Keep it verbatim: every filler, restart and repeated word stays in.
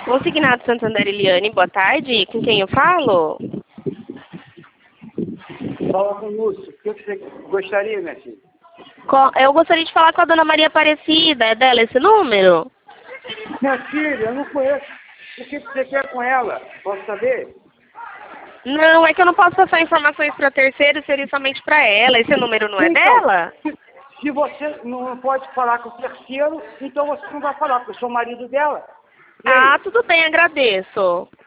Consignado Santander Eliane, boa tarde. Com quem eu falo? Fala com o Lúcio. O que você gostaria, minha filha? Co- Eu gostaria de falar com a dona Maria Aparecida. É dela esse número? Minha filha, eu não conheço. O que você quer com ela? Posso saber? Não, é que eu não posso passar informações para terceiro, seria somente para ela. Esse número não é Então, dela? se, se você não pode falar com o terceiro, então você não vai falar, porque eu sou o marido dela. E aí? Ah, tudo bem, agradeço.